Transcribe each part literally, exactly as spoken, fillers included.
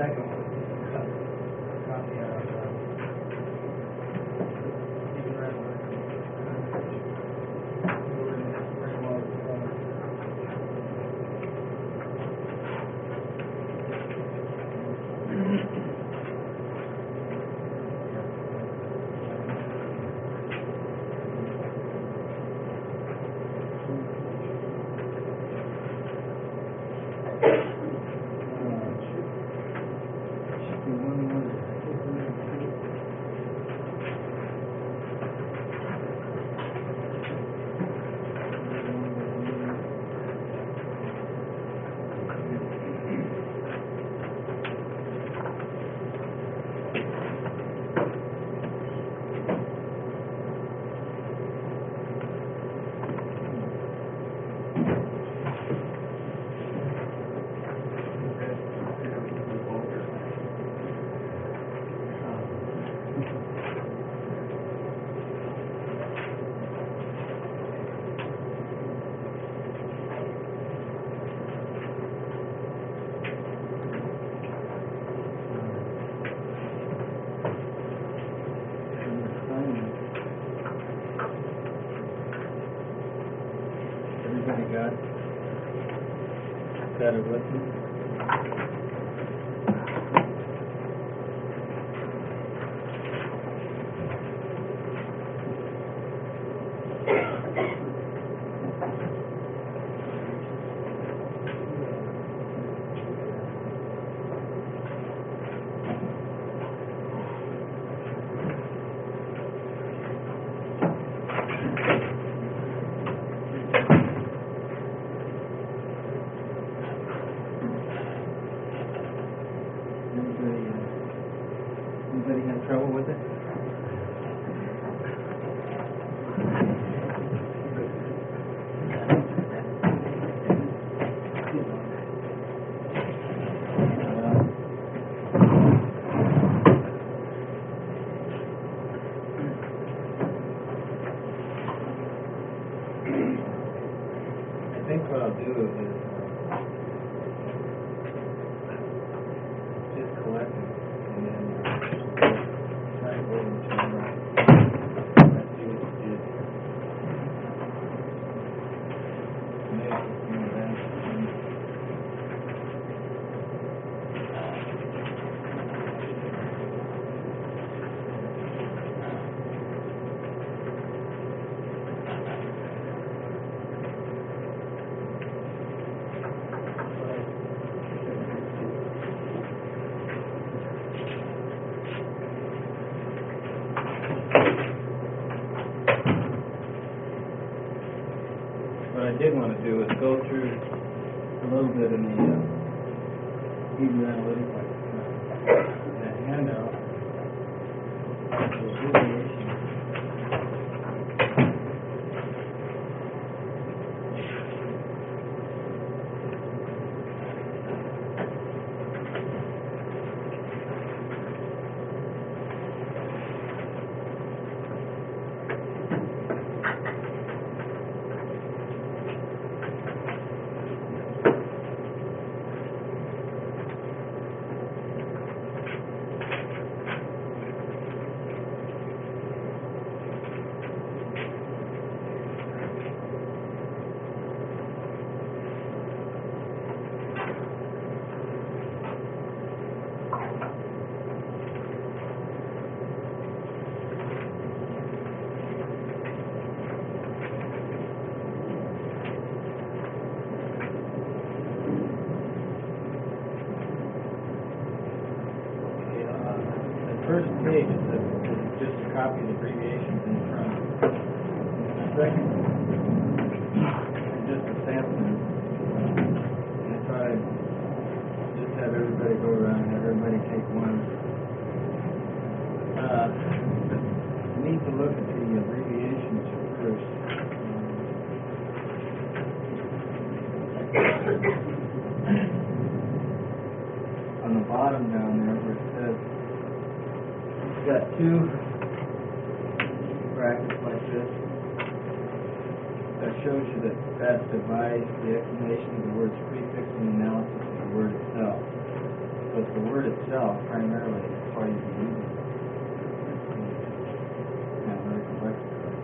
second one, cut a copy out of, uh, Stephen Redwood. Very well, uh, Everybody got got it with them? Anybody, uh, anybody have trouble with it? I think what I'll do is uh, just collect it and then uh, try and go and turn around. Let's see what you did. Maybe you know that. What I did want to do is go through a little bit in the uh, Hebrew Analytic uh, that handout. The abbreviation. First page is, a, is just a copy of the abbreviations in front. The second is just a sample. And I thought I'd just have everybody go around and have everybody take one. Uh, you need to look at the abbreviations first. On the bottom down there where it says got two brackets like this. That shows you that that divides the explanation of the word's prefix and the analysis of the word itself. So it's the word itself primarily is how you use it. Analytical lexicon.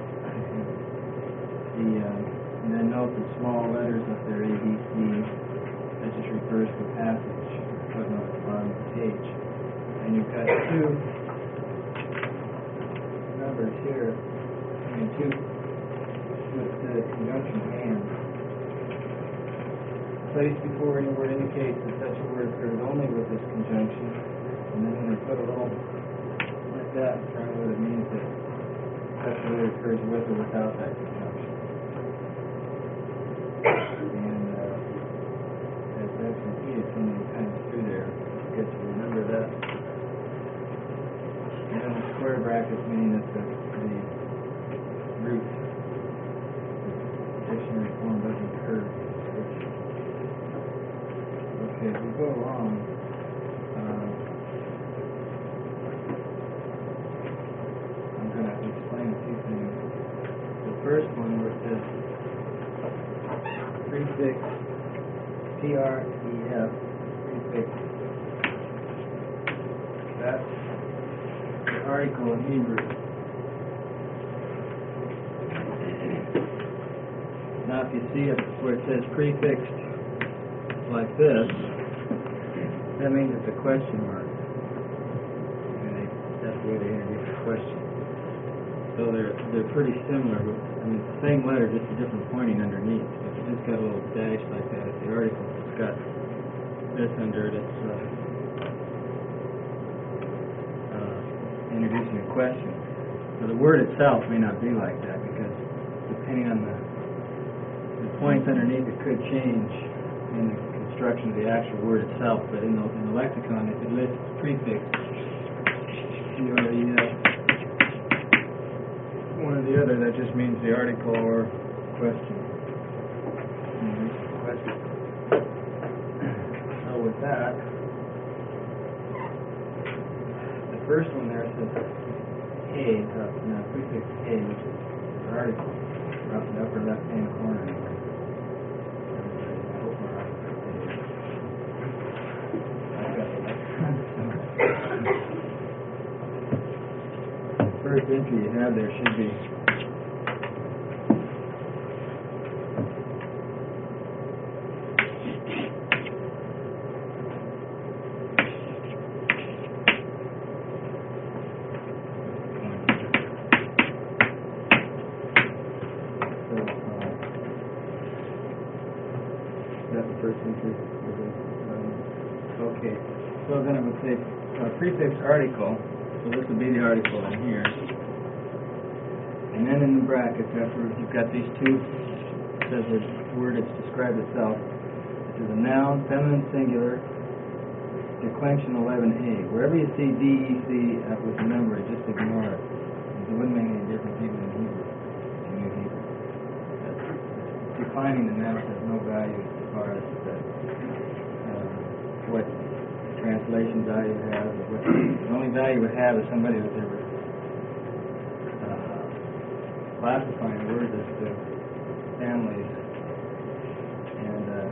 The, um, and then note the small letters up there, A, B, C, that just refers to the passage, footnote at the bottom of the page. And you've got two numbers here, I mean two with the conjunction and. Place before any word indicates that such a word occurs only with this conjunction, and then when they put a little like that in front of it, it means that such a word occurs with or without that conjunction. And uh, as that's repeated so many times through there, it's good to remember that. And then the square brackets mean that the, the root dictionary form doesn't occur. Okay, as we go along, uh, I'm going to explain a few things. The first one where it says prefix P R E F, prefix, that's the article in Hebrew. Now if you see it where it says prefixed like this, that means it's a question mark. Okay, that's the way they introduce the question. So they're they're pretty similar. But, I mean, it's the same letter, just a different pointing underneath. If you just got a little dash like that at the article, it's got this under it. It's uh, uh, introducing a question. So the word itself may not be like that because depending on the the points underneath, it could change in the construction of the actual word itself, but in the, in the lexicon, if it lists prefix, P R E F, one or the other, that just means the article or question. Mm-hmm. Question. So with that, the first one there says hey, uh, no, prefix hey, which is the article, up in the upper left-hand corner. First entry you have there should be so, uh, that's the first entry. Um, okay, so then it would say uh, prefix article. So this would be the article in here. And then in the brackets, after you've got these two, it says the word it's described itself. This is a noun, feminine singular, declension eleven A. Wherever you see D E C uh, with a number, just ignore it. It wouldn't make any difference even in Hebrew. In New Hebrew. That's, declining the noun has no value as far as that, uh, what translation value it has. Or what, the only value it would have is somebody that they were uh, classifying words as to families and uh,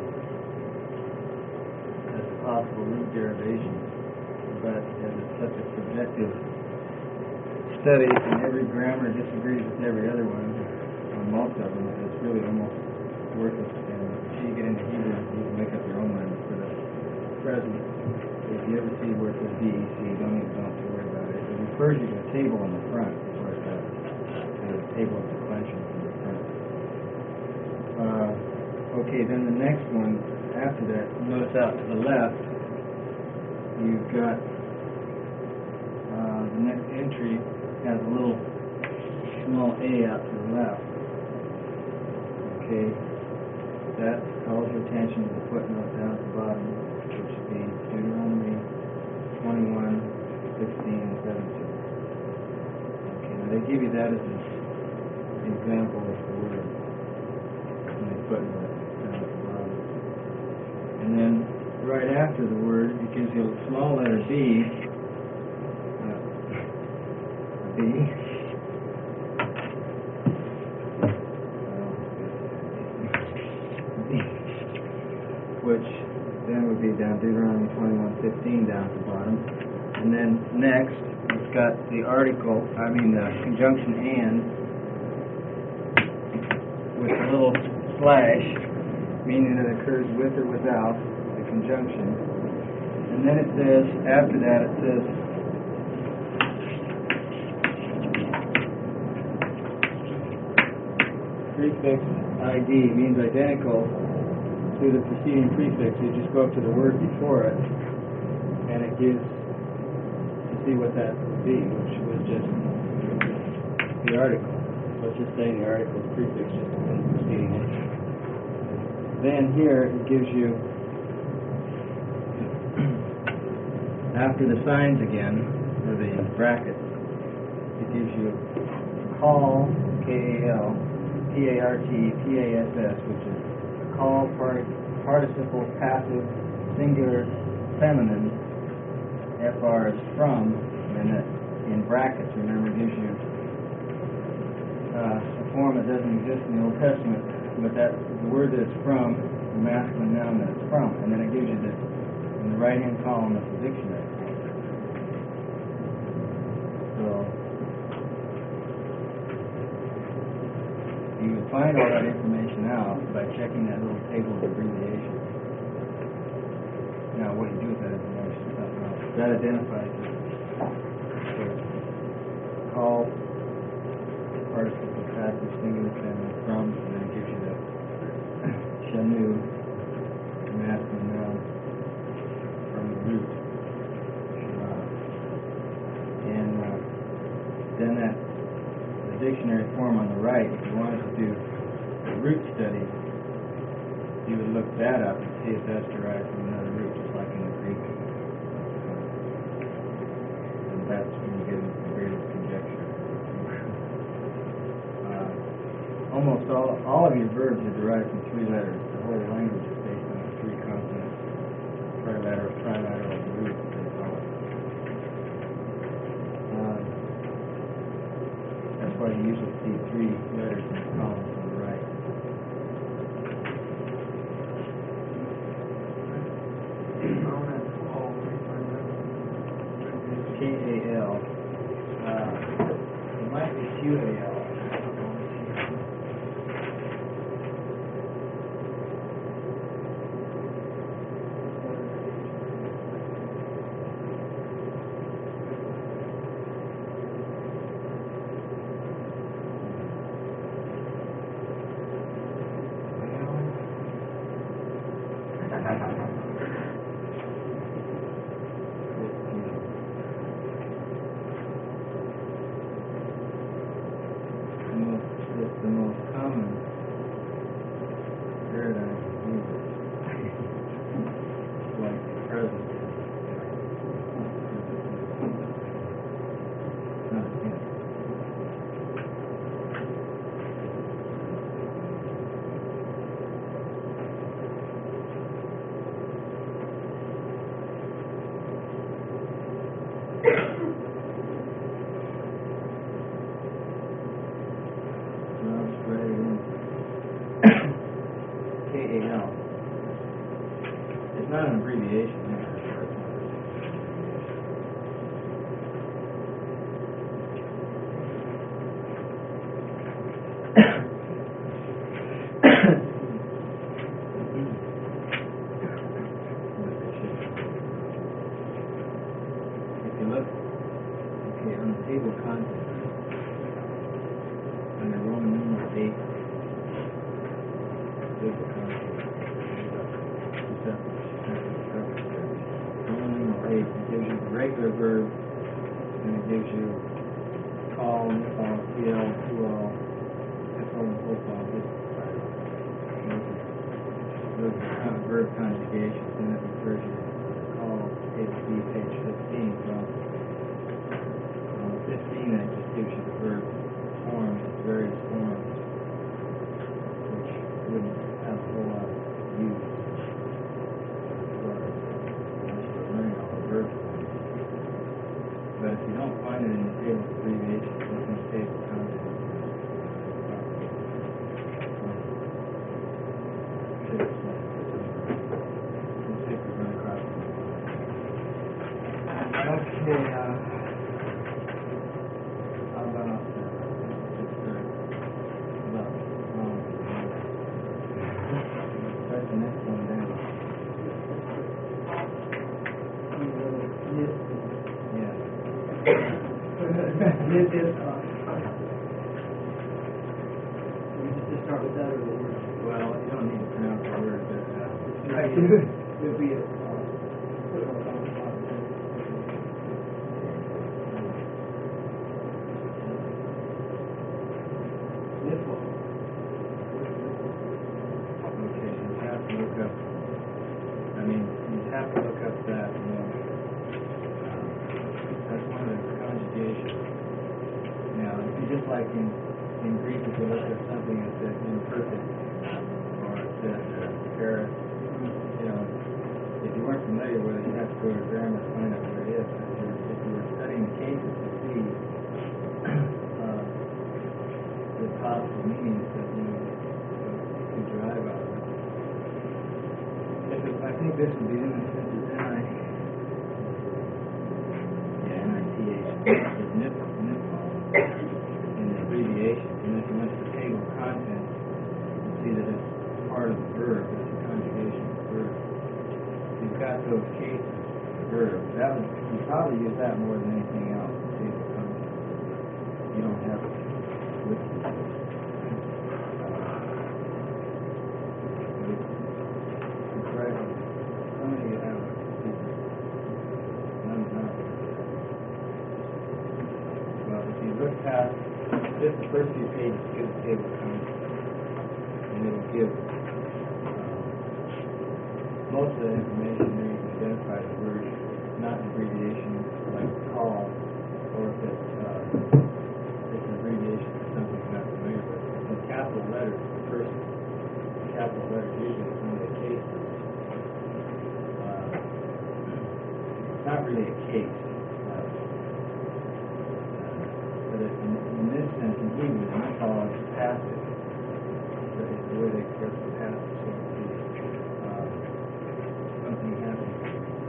as possible root derivations. But as it's such a subjective study, and every grammar disagrees with every other one, on most of them, it's really almost worthless. And if you get into Hebrew, you can make up your own mind for the present. If you ever see where it says D E C, don't even don't have to worry about it. It refers you to a table on the front, is where it's at. The table of declension in the front. Uh, okay, then the next one after that, notice out to the left, you've got uh, the next entry has a little small a out to the left. Okay, that calls your attention to the footnote down at the bottom, which would be Deuteronomy twenty-one, sixteen, and seventeen. Okay, now they give you that as an example of the word, and they footnote down at the bottom. And then right after the word, it gives you a small letter B, uh, B, which then would be down Deuteronomy twenty-one fifteen down at the bottom. And then next, it's got the article, I mean the conjunction and, with a little slash, meaning that it occurs with or without the conjunction. And then it says, after that it says, prefix I D means identical to the preceding prefix. You just go up to the word before it, and it gives, to see what that would be, which was just the article. Let's just say the article's prefix just in the preceding it. Then here it gives you, after the signs again, or the brackets, it gives you call, K A L, P A R T, P A S S, which is call, part, participle, passive, singular, feminine, F R is from, and that in brackets, remember, gives you uh, a form that doesn't exist in the Old Testament, but that the word that it's from, the masculine noun that it's from, and then it gives you this in the right-hand column of the dictionary. So you would find all that information out by checking that little table of abbreviations. Now, what you do with that information is something else. That identifies it. So, call, participle, passive, singular, feminine, from, and then it gives you the shanu, masculine noun, from the root. Uh, and uh, then that the dictionary form on the right, if you wanted to do the root study, you would look that up and see if that's derived from another root, just like in the Greek. And that's when you get into the greatest conjecture. Uh, almost all, all of your verbs are derived from three letters. The whole language is based on the three consonants, trilateral, trilateral roots, they call it. Uh, That's why you usually see three letters in the columns on the right. K A L. Uh, it might be Q A L. It's the most common paradigm user, like present. Not a tense. K A L. It's not an abbreviation. If you look, okay, on the table of contents, under Roman numeral eight, table of contents. Roman numeral eight, it gives you the regular verb, and it gives you call, nipal, P L, two L, F L, and hopal. Those are kind of verb conjugations, and it refers you to call, table B, page fifteen. So, on fifteen, that just gives you the verb forms, various forms, which wouldn't have a whole lot of use. But if you don't find it in the table of abbreviations, look in the table of contents. Six, six It is, uh, We just just start with that or the word? well, you don't need to pronounce the word, but, uh, I do. It'd be a, uh, put it on top of the bottom. Nipple. okay, you have to look up, I mean, you have to look up that, uh, um, that's one of the conjugations. Now, it'd be just like in, in Greek, if you look at something that says imperfect, or it says uh, aorist, you know, if you weren't familiar with it, you'd have to go to grammar to find out where it is. If you were, if you were studying the cases to see uh, the possible meanings that you know you could derive out of it. If it, I think this would be in the sense of N I. Yeah, N I T H. It's nipple, nipple in the abbreviation. And if you went to the table of contents, you see that it's part of the verb. It's a conjugation of the verb. You've got those cases, the verb. That would, you probably use that more than anything else. See what comes. You don't have it with you. Correct. How many you have? None, none. Well, if you look past just the first few pages, give the table of contents, and it'll give. Most of the information there you can identify the word, not an abbreviation like call, or if it's, uh, it's an abbreviation for something you're not familiar with. In capital letters, the first capital letter usually is one of the cases. Uh, it's not really a case. Uh, but it, in, in this sense, in Hebrew, the nipple is passive. The, the way they express the passive, so to speak. Something happening.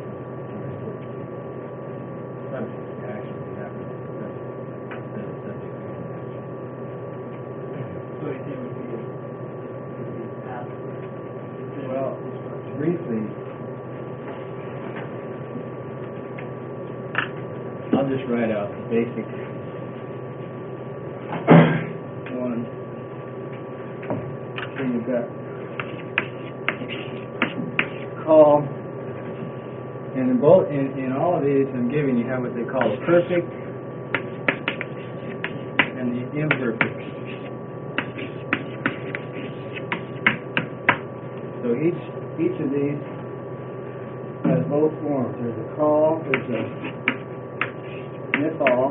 Subject actually happening. Instead of subject being action. So you think it would be, would be passive? Well, briefly, I'll just write out the basic one. So you've got call, and in both in, in all of these I'm giving you have what they call the perfect and the imperfect. So each each of these has both forms. There's a call, there's a nipple,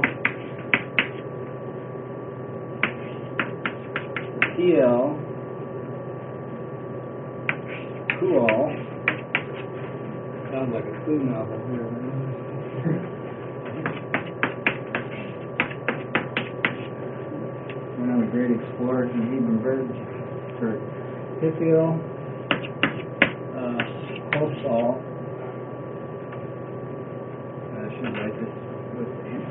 T L, cool. Sounds like a food novel here. When I'm a great explorer in Hebrew verbs for Hithil, uh, Hopsal. I should write this with the hand.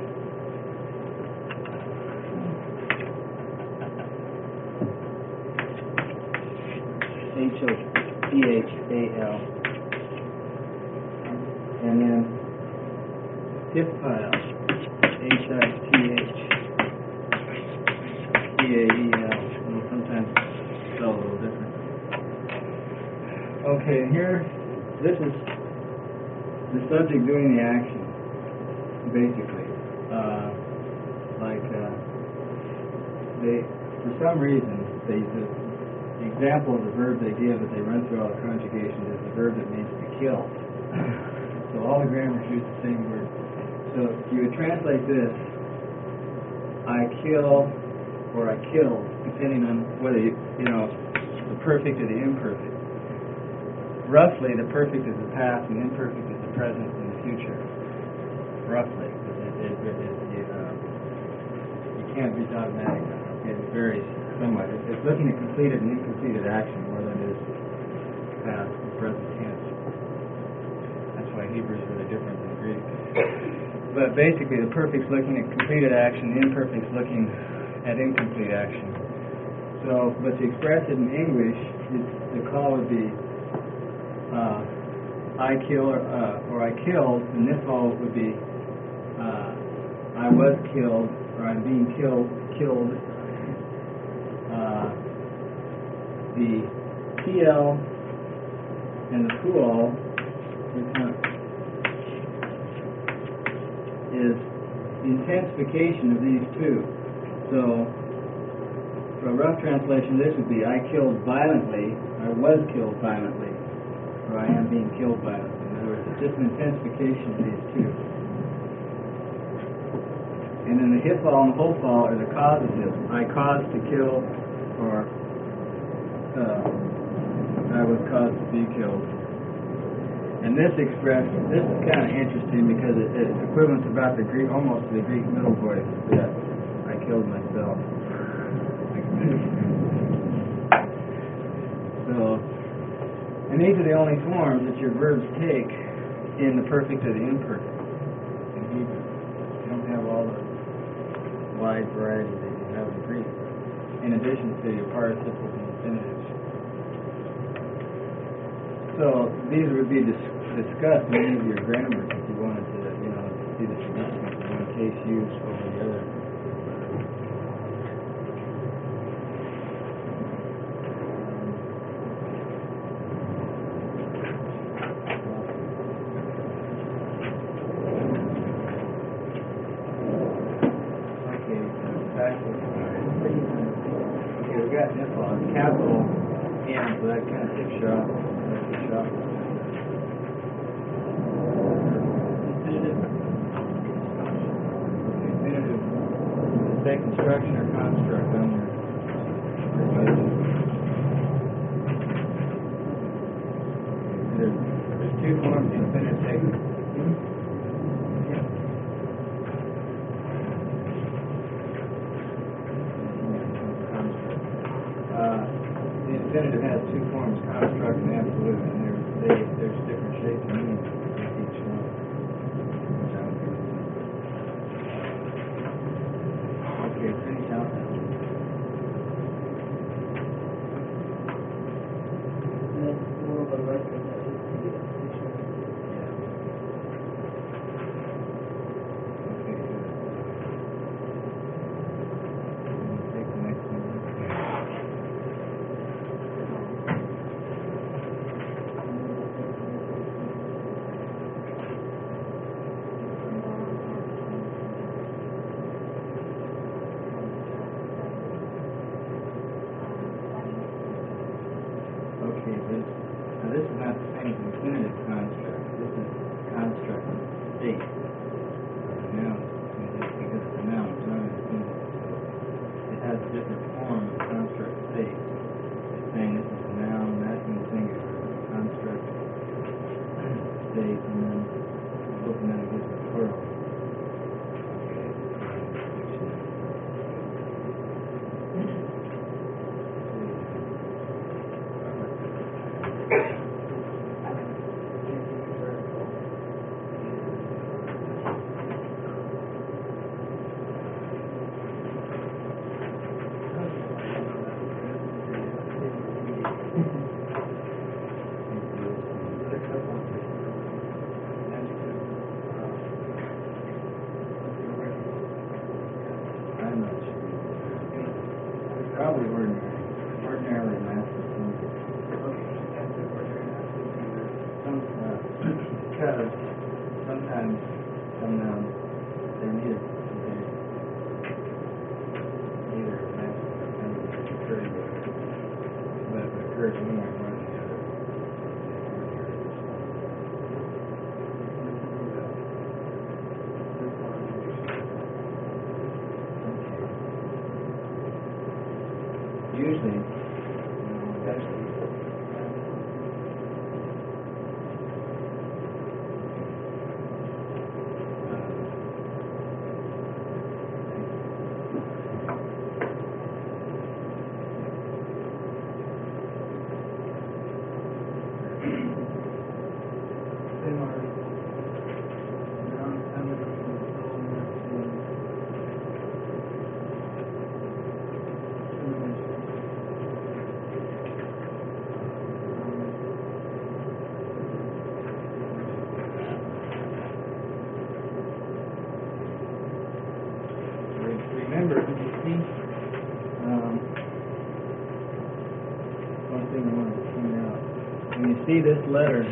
H O P H A L. And then Hiphil, H I T H P A E L. And sometimes spell a little different. Okay, and here, this is the subject doing the action, basically. Uh, like, uh, they, for some reason, they, the, the example of the verb they give that they run through all the conjugations is the verb that means to kill. So all the grammars use the same word. So you would translate this, I kill, or I killed, depending on whether you, you know, the perfect or the imperfect. Roughly, the perfect is the past, and the imperfect is the present and the future. Roughly. It, it, it, it, it, uh, you can't be dogmatic on it. It varies somewhat. It's, it's looking at completed and incompleted action more than it is past and present tense. Why Hebrew is really different than Greek. But basically, the perfect's looking at completed action, the imperfect's looking at incomplete action. So, but to express it in English, it's, the call would be uh, I kill or, uh, or I killed, and this all would be uh, I was killed, or I'm being killed, killed, uh, the P L and the pool is the intensification of these two. So, for a rough translation, this would be I killed violently, I was killed violently, or I am being killed violently. In other words, it's just an intensification of these two. And then the hip fall and the whole fall are the causative. I caused to kill, or uh, I was caused to be killed. And this express, this is kind of interesting because it, it's equivalent to about the Greek, almost to the Greek middle voice that I killed myself. So, and these are the only forms that your verbs take in the perfect or the imperfect in Hebrew. You don't have all the wide variety that you have in Greek, in addition to your participles and infinitives. So these would be dis- discussed in any of your grammars if you wanted to, you know, see the significance of one case used over the other. Capital N, so that kind of takes you off. Takes you off. Infinitive. Okay, infinitive. Say construction or construct on your. There's, there's two forms of infinitive take. Infinitive has two forms, construct and absolute, and there's, they, there's different shapes and meanings with each one. Okay, finish out that one. That's more of a record that is the dictionary. Yeah. Okay, good. Take the next one. Okay, this, now this is not the same as infinitive construct. This is construct state. Uh, noun, because it's a noun, it's not an infinitive. So it has a different form of construct state. It's saying this is a noun, masculine singular, construct state, and then looking at it gives it plural. Okay. I'm not sure. Probably ordinary. Ordinarily masculine. Okay, that's the ordinary masculine. Some, uh, because sometimes some nouns, they're neither, they're neither masculine or feminine, occur together. But if it occurs one way or the other, usually, Actually, you see this letter,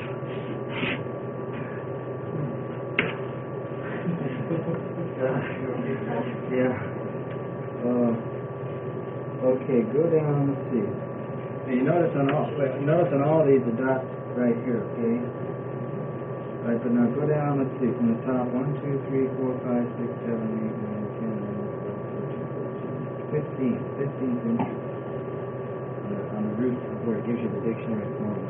yeah. Uh, okay, go down. Let's see. Now you notice on all. Wait, you notice on all of these the dots right here. Okay. All right, but now go down. Let's see. From the top, one, two, three, four, five, six, seven, eight, nine, ten, eleven, twelve, thirteen, fourteen, fifteen. Fifteen entries on the, on the root of where it gives you the dictionary forms.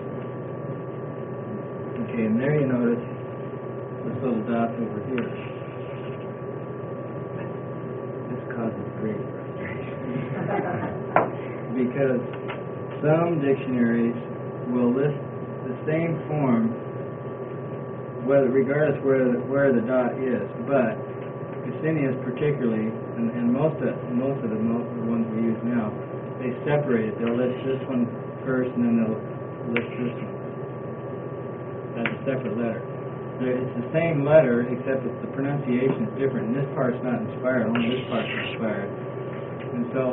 Okay, and there you notice this little dot over here. This causes great frustration because some dictionaries will list the same form, whether regardless where the, where the dot is, but Gesenius particularly, and, and most of most of the most of the ones we use now, they separate it. They'll list this one first, and then they'll list this one. That's a separate letter. It's the same letter, except it's the pronunciation is different. And this part's not inspired, only this part's inspired. And so,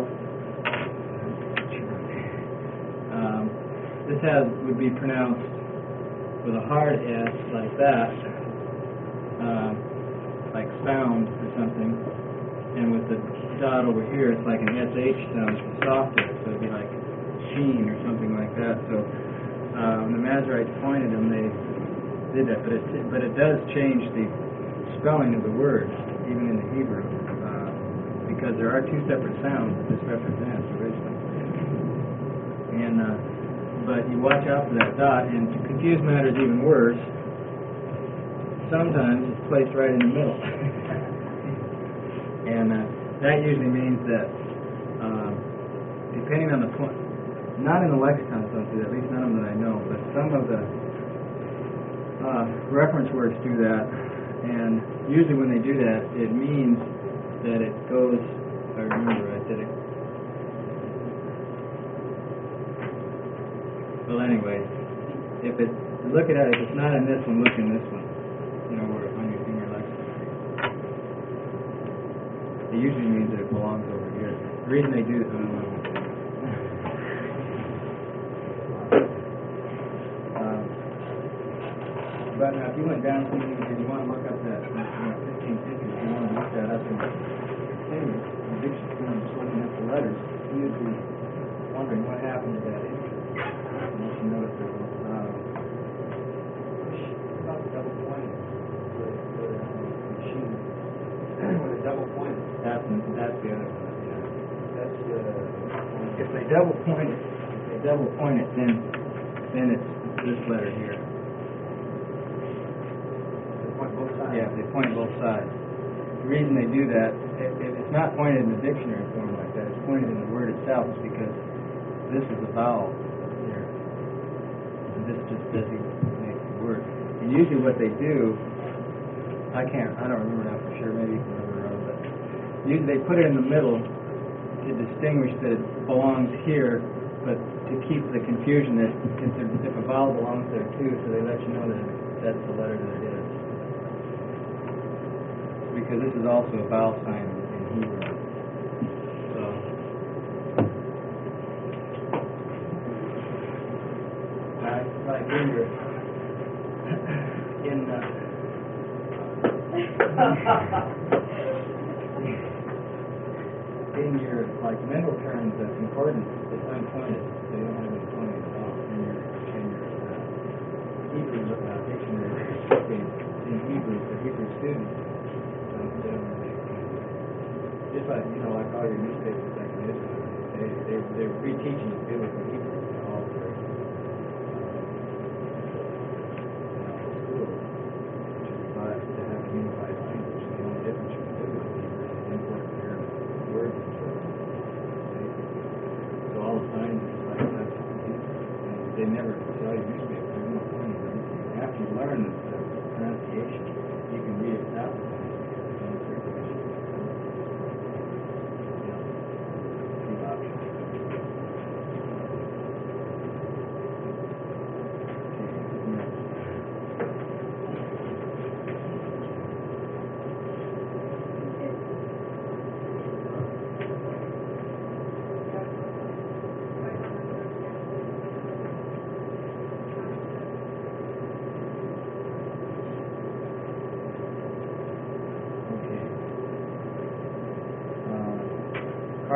um, this has would be pronounced with a hard S like that, uh, like sound or something. And with the dot over here, it's like an S H sound, it's softer, so it'd be like sheen or something like that. So, uh, when the Masoretes pointed them, they did that, but it but it does change the spelling of the words, even in the Hebrew, uh, because there are two separate sounds that this represents originally. And uh, but you watch out for that dot, and to confuse matters even worse, sometimes it's placed right in the middle, and uh, that usually means that uh, depending on the point, not in the lexicons don't do that, at least none of them that I know, but some of the Uh, reference works do that, and usually when they do that, it means that it goes, if I remember right, that it, well anyway, if it, look at it, if it's not in this one, look in this one, you know, where on your, in your lexicon. It usually means that it belongs over here. The reason they do, I don't know. But now, if you went down something and you want to look up that, you know, fifteen fifty, if you want to look that up in English, the dictionary, you know, just looking at the letters, you'd be wondering what happened to that entry. Once you notice it, uh, about the double pointed, with, with a machine, with a double pointed. That's that's the other one. Yeah. That's uh, if they double point it, if they double point it, then then it's this letter here. Point both sides. Yeah, they point both sides. The reason they do that, if, if it's not pointed in the dictionary form like that, it's pointed in the word itself, is because this is a vowel here. And this just designates the word. And usually what they do, I can't, I don't remember now for sure, maybe you can remember around, but usually they put it in the middle to distinguish that it belongs here, but to keep the confusion that if, there, if a vowel belongs there too, so they let you know that that's the letter that it is. Because this is also a vowel sign in Hebrew. So, uh, like in your, in the, in your, like, mental terms of concordance, it's unpointed. So you don't have any pointing at all in your, in your uh, Hebrew uh, dictionary. In Hebrew, for Hebrew students. Just like, you know, like all your newspapers back in Israel, they, they, they're reteaching biblical Hebrew in all their, uh, in all the schools to provide, to have a unified language. The only difference between biblical Hebrew is import their words into it. So all the signs are like that. And they never tell you newspapers, there's no point in anything. After you learn the, the pronunciation, you can read it that way.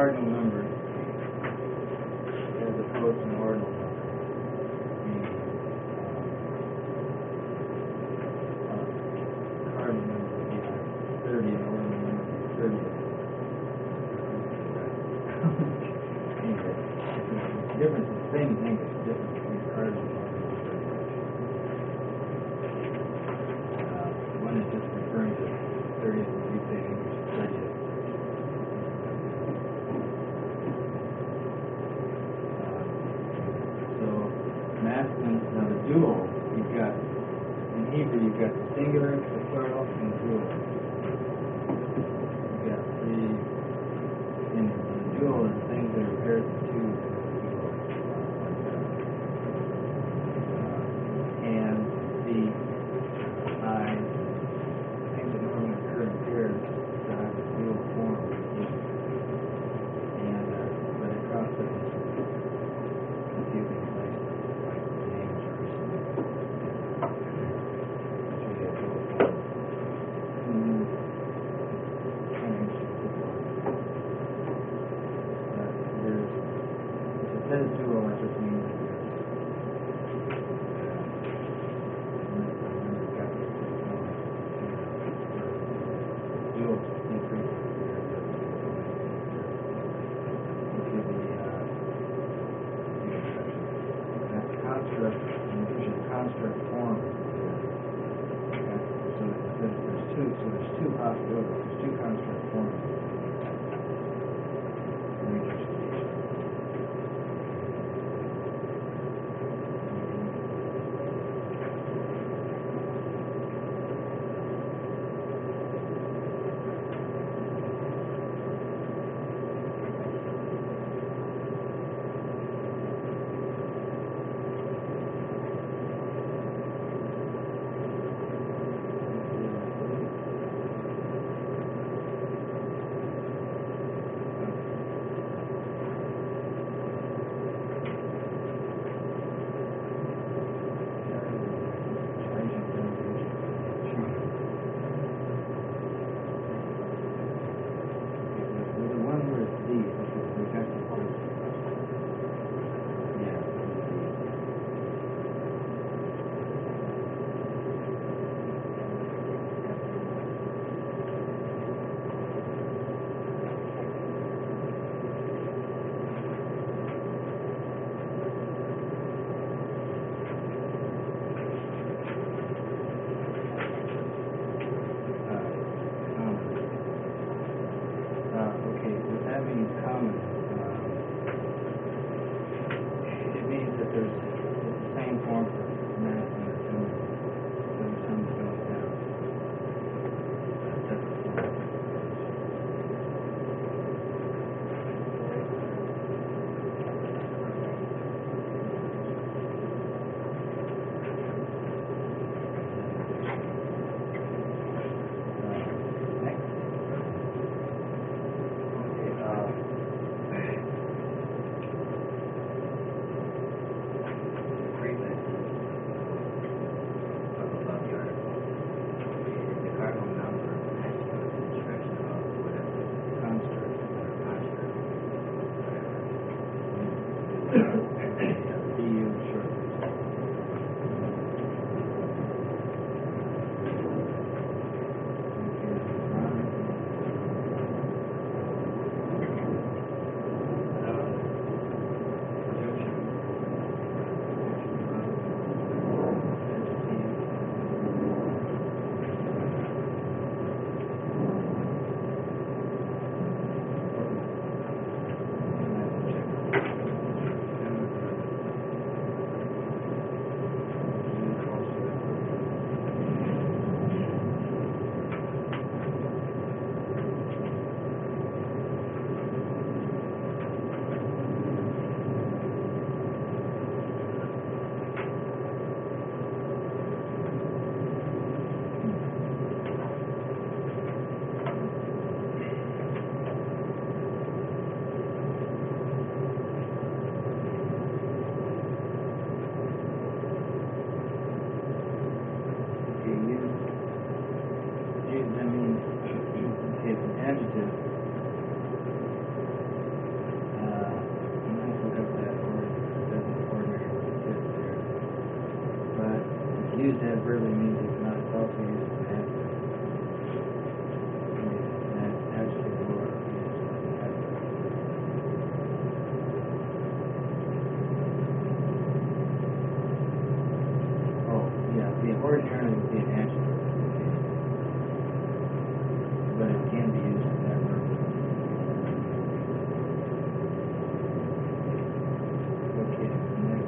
cardinal number as opposed to an ordinal number. Meaning, uh, uh, cardinal number would be like thirty, and ordinal number would be thirty. Anyway, the difference is the same in English, the difference between cardinal and ordinal number. Uh, one is just referring to thirtieth, as we say in English, thirtieth. Masculine, now the dual, you've got, in Hebrew, you've got the singular, the plural, and the dual. You've got three things. And the dual is things that are pairs of two. Dual, like that. Uh, and the I, things that normally occur in pairs that have the dual form. And, uh, but it crosses confusing places. That is dual, it just means that there's dual increases here. That's construct, and usually construct form. Okay. So there's two, so there's two possibilities, there's two construct forms. used adverbially means it's not, it's also used as an adverb. And adjective or used as an adverb. Oh, yeah, the ordinarily would be an adjective. But it can be used as an adverb. Okay, next.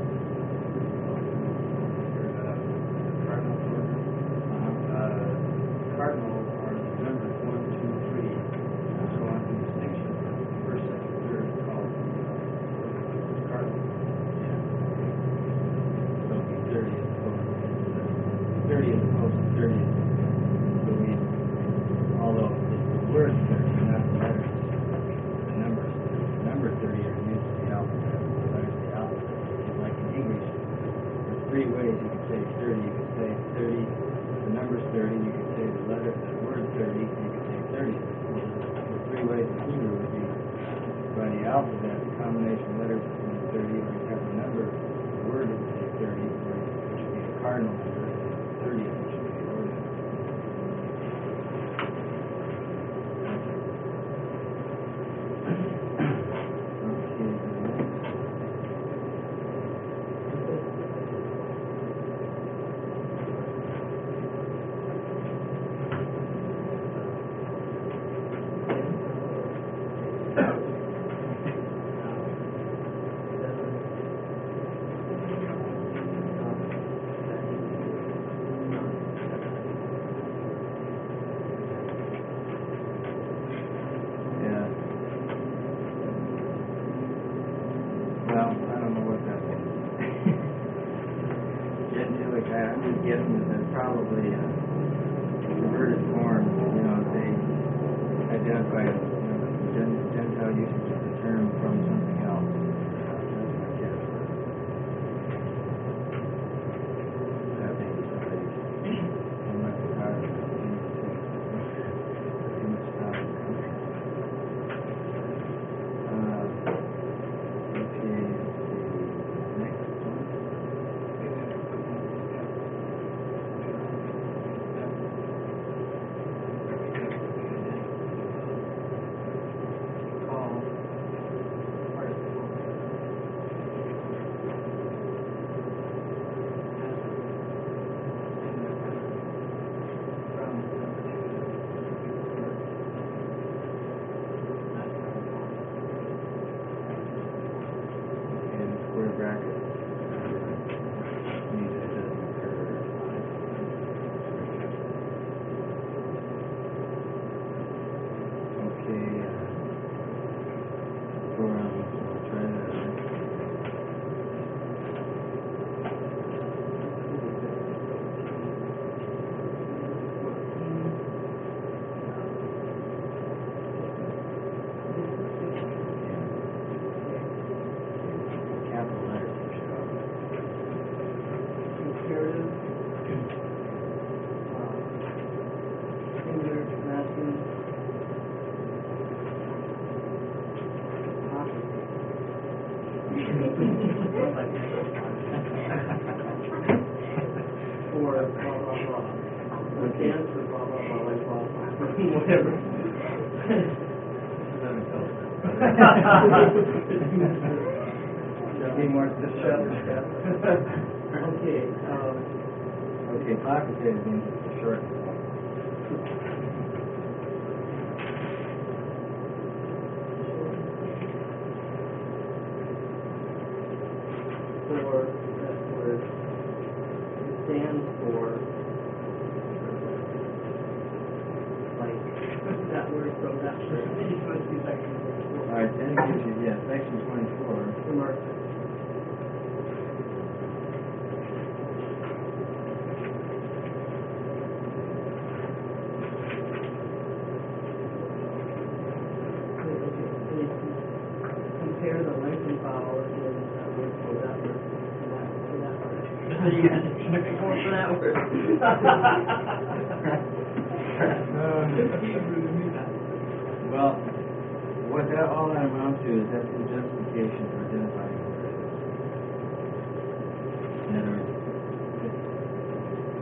Cardinal order. Uh-huh. Uh, cardinal are the numbers one, two, three. So on the distinction from first, second, third, called uh, cardinal. Yeah. So it'd be thirty as opposed to thirty as opposed to thirty. So we, although it's the word thirty, not the letters, the numbers. The number thirty are used in the alphabet. The letters of the alphabet. Just like in English, there's three ways you can say thirty. You can say thirty. The number's thirty. You can say the letter, the word thirty. You can say thirty. Well, the three ways in Hebrew would be by the alphabet, the combination of letters would be thirty, or you have the number, the word would say thirty, or it should be a cardinal number, thirty of it should be the ordinal. Okay, the next. Yeah. Well, I don't know what that means. Gentilic, I- I'm just guessing that they're probably uh, converted forms, you know, they identify, you know, the gen- Gentile usage of the term from something else. That's my guess. I think somebody, unless it's hard to continue to take too much time. Uh, okay, let's see. Next one. Call. Participle. From the particular word. That's cardinal. And square bracket. Means it doesn't occur. Okay. uh, Go around. We'll try that. Capital letters for sure. Imperative. Uh, singular, masculine. Or blah, blah, blah. Or stands for blah, blah, blah, like blah, blah, whatever. Be more specific. Okay, um, Okay, facultative means it's a short form. for that word, it stands for, like, that word from that word. I just want to see section twenty-four. All right, then it gives you, yeah, section twenty-four. Remark. Compare the lengthened vowel in that word for that word to that, to that word. So you got to go for that word. Well, what that, all that amounts to is that's the justification for identifying where it is. In other words,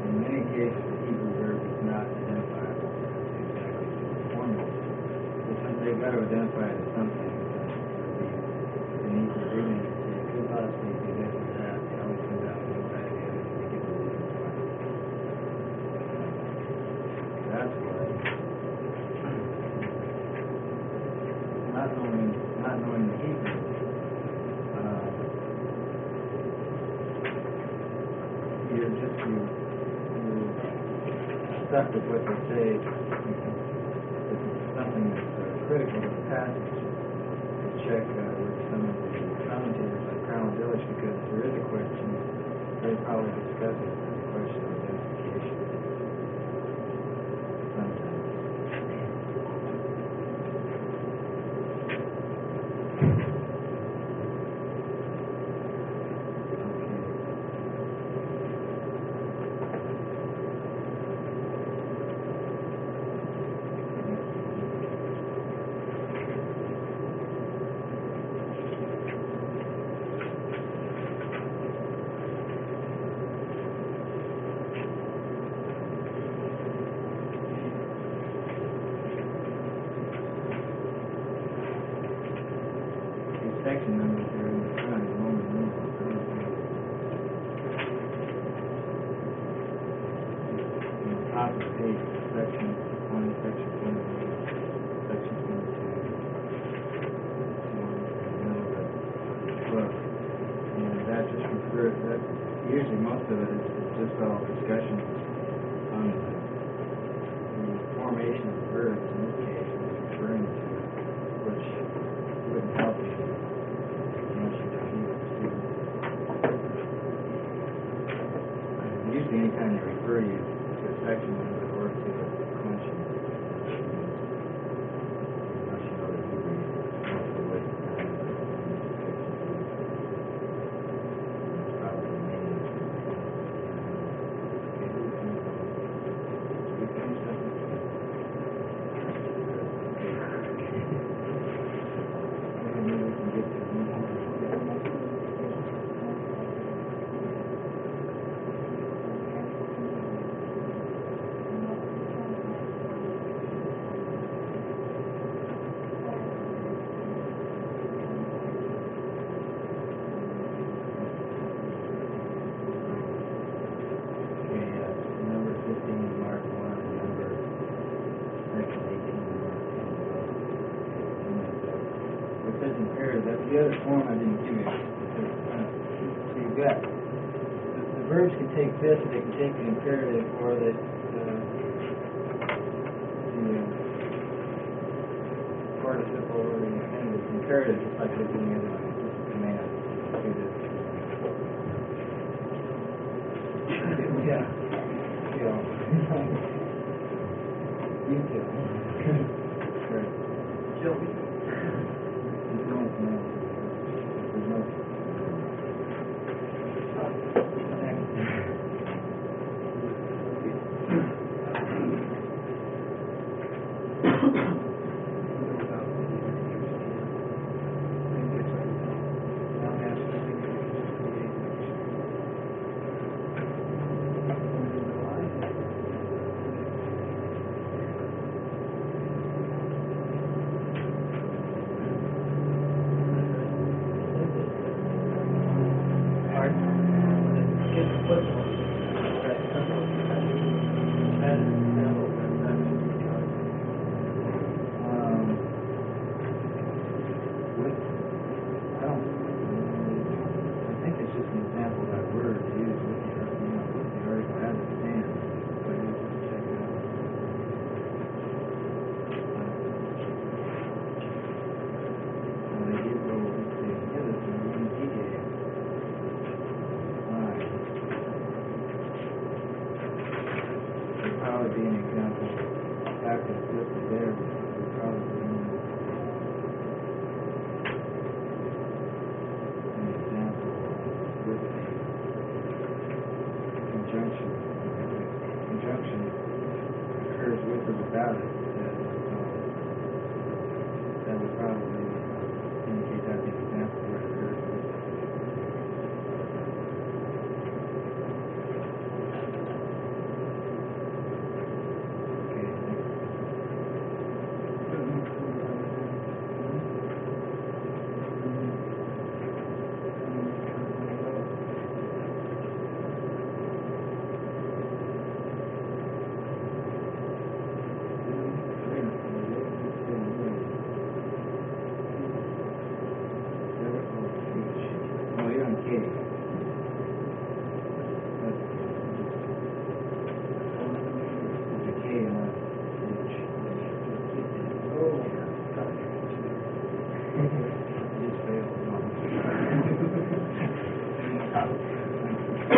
you, you're stuck with what they say, if it's something that's uh, critical to the passage, to check uh, with some of the commentators like Crown Village, because if there is a question, they probably discuss it as a question of identification. Sometimes. Section numbers here in the front, Roman numerals. On the top of the page, section one, section twenty-one, section twenty-two, one in the middle of the book. And that just refers, that, usually most of it is, is just all discussions on the, the formation of the verbs in this case, it's referring to, which wouldn't help you. Usually anytime they refer you to a section number or to a declension, unless you know the Hebrew, most of the way it's done, it's probably the main. Okay, we finished up? Maybe we can get to the other form I didn't give you. Uh, so you've got the, the verbs can take this, they can take the imperative, or the uh, the uh, participle or the infinitive. The imperative is like with any other one. It's just a command. Do this. Yeah. Kill. You kill. Right. Kill me. There's no command. There's no. Probably be an example. After it's listed there, would probably mean an example with a conjunction. Conjunction occurs with or without it. That, uh, that would probably indicate that the example where it occurs with it.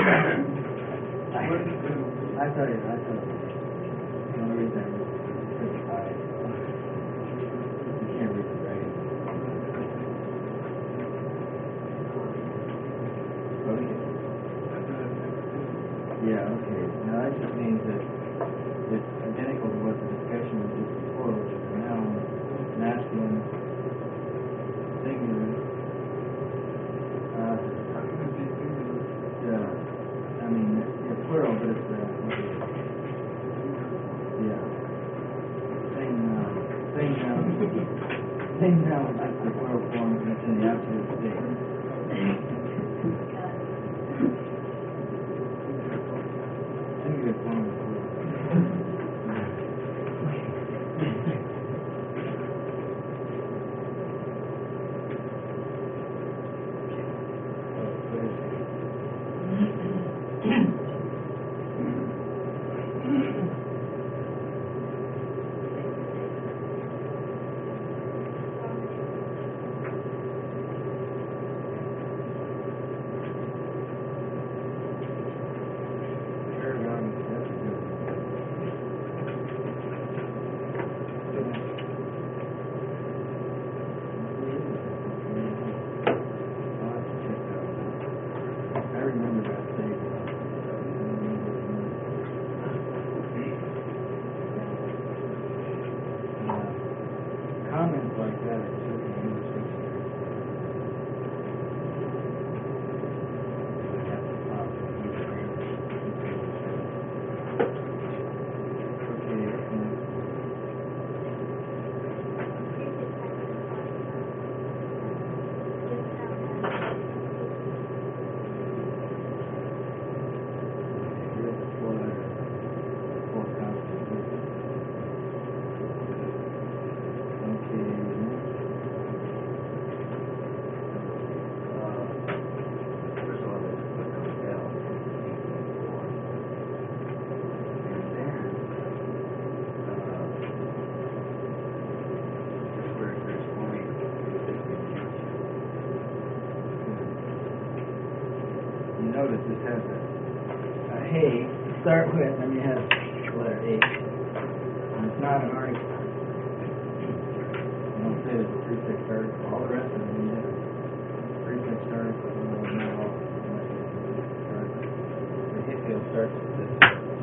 I tell you, I tell you, the only reason I couldn't hide, you can't read the writing. Okay. Yeah, okay. Now that just means that it's identical to what the discussion was just before, which is a noun, masculine, singular. Uh, yeah, I mean, it's plural, but it's, uh, yeah. Same noun, same noun, same noun, just the plural form, and it's in the absolute state. Singular form is plural. Comments like that are certainly in the dictionary. That's the top. Okay, and here's the four letter, four consonants. Okay, next. Uh, first of all, there's a click on the L. And then, uh, that's where there's only You notice this has a, a hey to start with, and you have the letter H. And it's not an article. You don't say there's a prefix article. All the rest of them, you have prefix article. No, not all. Unless it's a prefix article. The Hitfield starts with this.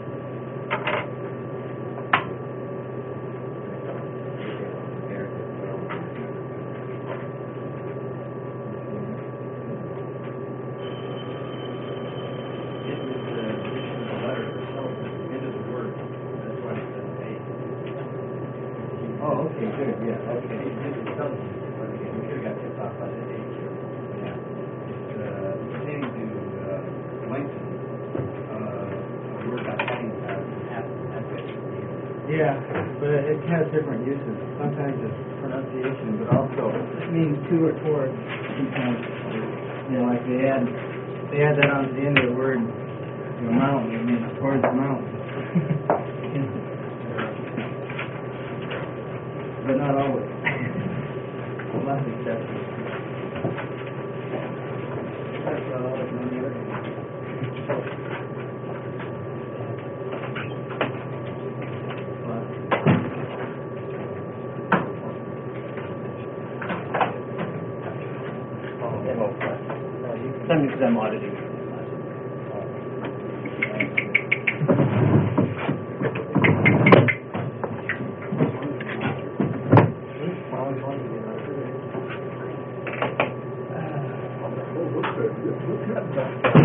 Oh, okay, good, yeah, okay. This is something, but again, we could have got tipped off by the H here. Yeah. It's, uh, beginning to, uh, lengthen, uh, a word by adding, uh, half, half it. Yeah, but it has different uses. Sometimes it's pronunciation, but also it means to or toward. Sometimes, you know, like they add, they add that onto the end of the word, you know, mountain, it means towards the mountain. But not always. Lots of exceptions. That's all, and then the other Some of them auditing. Look at that.